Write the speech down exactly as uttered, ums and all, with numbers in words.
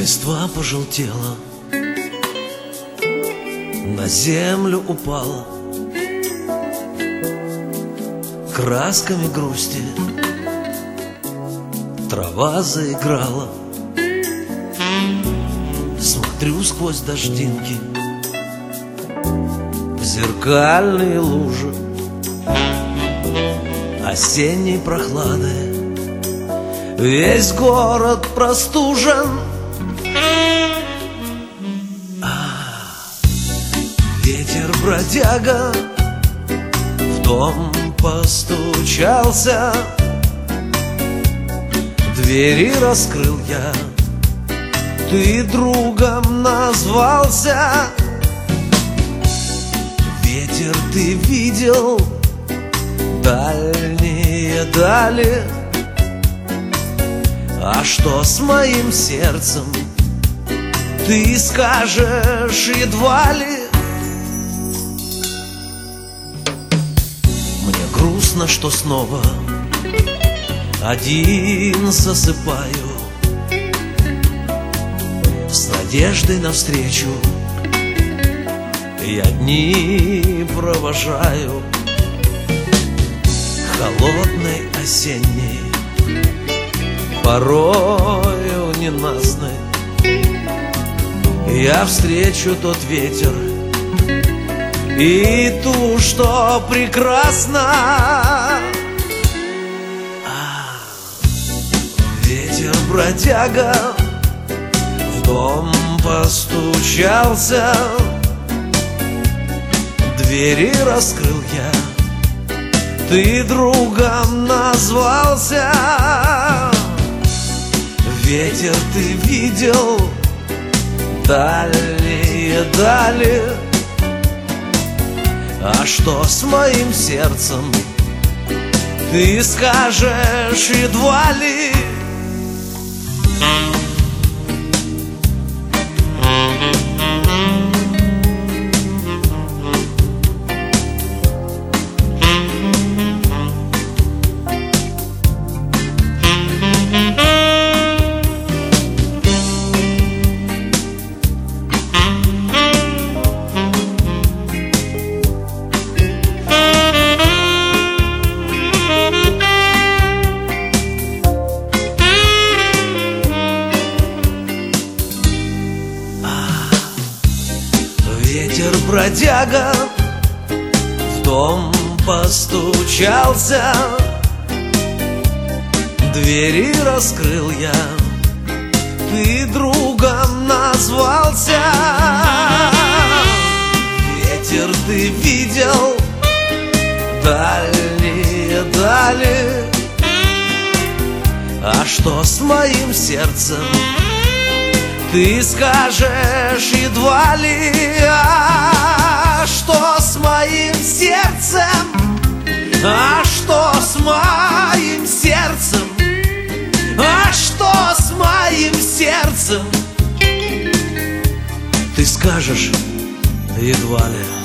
Листва пожелтела, на землю упала, красками грусти трава заиграла. Смотрю сквозь дождинки в зеркальные лужи осенней прохлады. Весь город простужен, а ветер бродяга в дом постучался, двери раскрыл я, ты другом назвался. Ветер, ты видел дальние дали, а что с моим сердцем, ты скажешь едва ли. Мне грустно, что снова один засыпаю, с надеждой навстречу я дни провожаю. Холодной осенней, порою ненастной, я встречу тот ветер и ту, что прекрасна. А, ветер бродяга в дом постучался, двери раскрыл я, ты другом назвался. Ветер, ты видел дальние дали, а что с моим сердцем, ты скажешь едва ли. Ветер бродяга в дом постучался, двери раскрыл я, ты другом назвался. Ветер, ты видел дальние дали, а что с моим сердцем, ты скажешь едва ли. А что с моим сердцем? А что с моим сердцем? А что с моим сердцем? Ты скажешь едва ли.